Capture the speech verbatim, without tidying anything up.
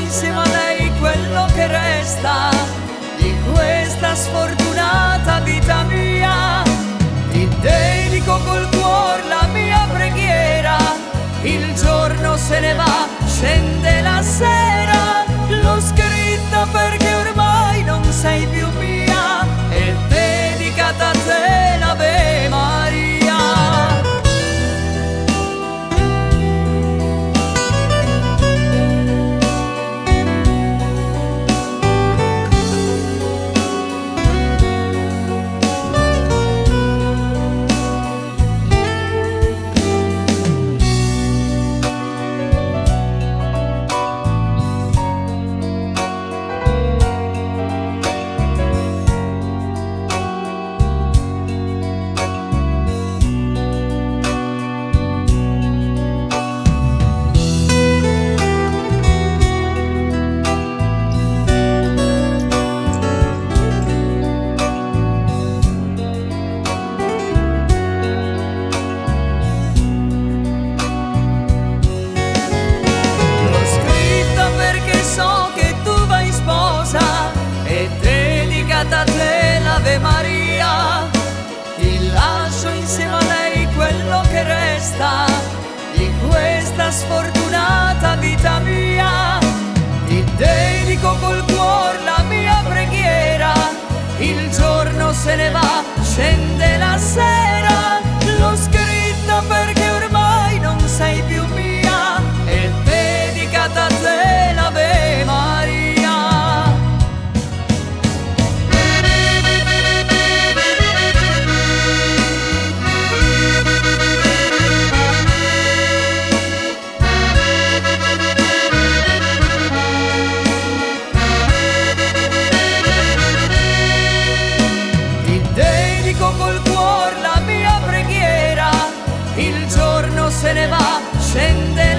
insieme a lei quello che resta di questa sfortunata vita mia. Ti dedico col cuore la mia preghiera, il giorno se ne va, scende la sera. L'ho scritta perché ormai non sei più mia, è dedicata a te l'Ave Maria. A te l'Ave Maria, ti lascio insieme a lei quello che resta di questa sfortunata vita mia. Ti dedico col cuore la mia preghiera, il giorno se ne va, scende la sera. L'ho scritta perché ormai non sei più mia, è dedicata a te l'Ave Maria. Col cuore la mia preghiera, il giorno se ne va, scende